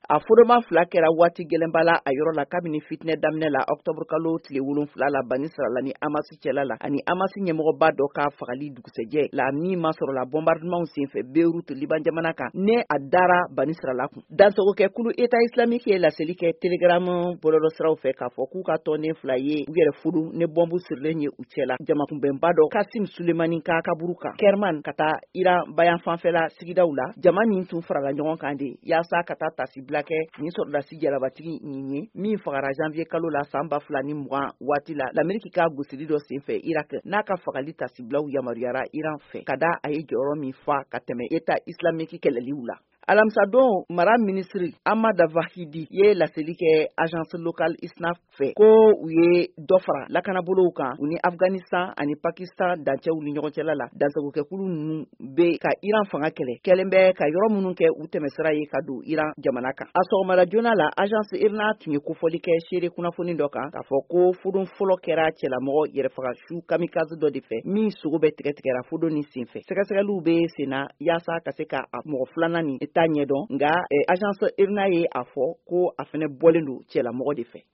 a furuma fila kɛra waati gɛlɛnba la a yɔrɔ la kabini fitinɛ daminɛ la octobre kalo tile 7 la Bani Sarala ni Amasi cɛla la ani Amasi ɲɛmɔgɔba dɔ ka fagali dugusɛjɛ la min ma sɔrɔ la bombardement senfɛ Beirut Liban jamana kan ne a dara Bani Sarala kun dansogokɛ kulu État islamique ye laseli kɛ Telegram bɔlɔlɔsiraw fɛ k'a fɔ k'u ka tɔnden fila ye u yɛrɛ furu ne bɔmbu sirilen ye u cɛla jamakunbɛnba dɔ Kasim Sulemani ka kaburu kan Kerman ka taa Iran bayan fanfɛla sigidaw la jama min tun farala ɲɔgɔn kan de yaasa ka taa tasibila kɛ ni sɔrɔdasi jalabatigi nin ye min fagara janvier kalo la san 2020 waati la l'Amérique ka gosili dɔ senfɛ Irak n'a ka fagali tasibilaw yamaruyara Iran fɛ ka da a ye jɔyɔrɔ min fa ka tɛmɛ État islamique kɛlɛliw la. Alamisa mara ministri Amada Vahidi ye laseli kɛ agence locale ISNAF fɛ ko u ye dɔ fara lakanabolow kan u ni Afghanistan ani Pakistan dancɛw ni ɲɔgɔn cɛla la dansagokɛkulu ninnu bɛ ka Iran fanga kɛlen bɛ ka yɔrɔ minnu kɛ u tɛmɛsira ye ka don Iran jamana kan a sɔgɔmada joona la agence IRNA tun ye kofɔli kɛ seere kunnafoni dɔ kan k'a fɔ ko fudun fɔlɔ kɛra cɛlamɔgɔ yɛrɛfagasu kamikaze dɔ de fɛ min sogo bɛ tigɛtigɛra fudun ni senfɛ sɛgɛsɛgɛliw bɛ senna yaasa ka se ka mɔgɔ filanan ni t'a ɲɛdɔn nka agence IRNA ye a fɔ ko a fɛnɛ bɔlen don cɛlamɔgɔ de fɛ.